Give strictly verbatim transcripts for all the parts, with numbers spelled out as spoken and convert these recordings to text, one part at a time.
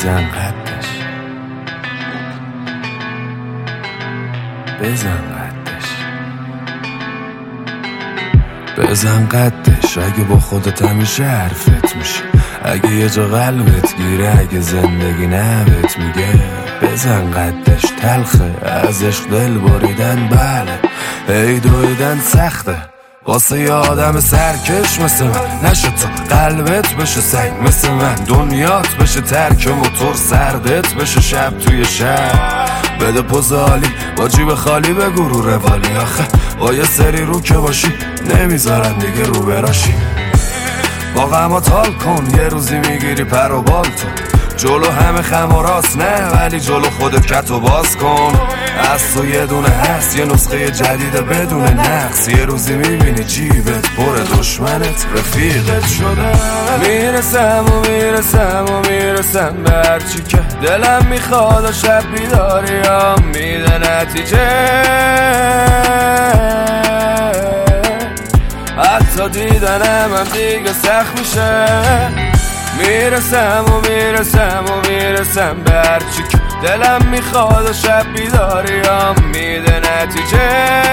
بزن قدش، بزن قدش، بزن قدش. اگه با خودت همیشه حرفت میشه، اگه یه جا قلبت گیره، اگه زندگی نبت میگه بزن قدش. تلخه از عشق دل بریدن، بله ای دویدن سخته واسه یه آدم سرکش مثل من. نشه تو قلبت بشه سنگ مثل من، دنیات بشه ترک موتور، سردت بشه شب توی شب. بده پوز عالی با جیب خالی بگو رو روالی، آخه با یه سری رو که باشی نمیذارن دیگه رو براشی. با غمات حال کن، یه روزی میگیری پر و بال تو. جلو همه خم و راست نه، ولی جلو خودت کتو باز کن. از تو یه دونه هست، یه نسخه جدیده بدون نقص. یه روزی میبینی جیبت پر دشمنت رفیقت شده. میرسم و میرسم و میرسم به هرچی که دلم میخواد و شب بیداریم میده نتیجه. حتی دیدنم هم دیگه سخت میشه. میرسم و میرسم و میرسم به هرچی که دلم میخواد و شب بیداریم میده نتیجه.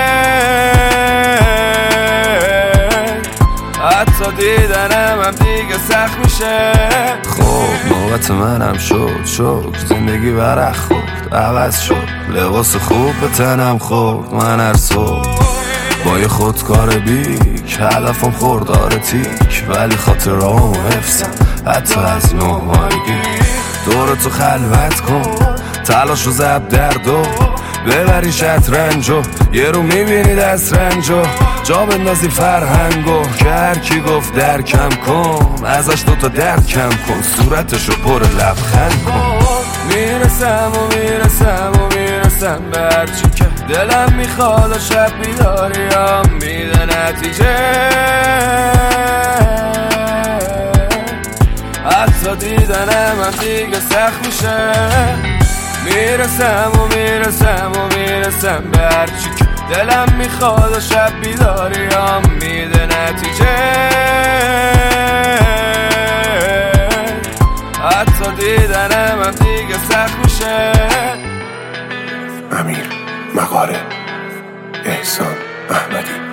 حتی دیدنم هم دیگه سخت میشه. خب نوبت منم شد، شد زندگی برق خورد، عوض شد لباس خوب به تنم خورد. من هر صبح با یه خودکار بیک، هدفم خوردار تیک، ولی خاطرامو حفظم حتی از نومایگی. دور تو خلوت کن، تلاش و زب دردو ببری شطرنجو. یه رو میبینی دست رنجو، جا بندازی فرهنگو. که هرکی گفت درکم کن، ازش دوتا درد کم کن، صورتشو پر لبخند کن. میرسم و میرسم و میرسم به هرچی که دلم میخواد و شب بیداریم میده نتیجه. حتی دیدنم هم دیگه سخت میشه. میرسم و میرسم و میرسم به هرچی که دلم میخواد و شب بیداریم میده نتیجه. حتی دیدنم هم دیگه سخت میشه. امیر مقاله، احسان احمدی.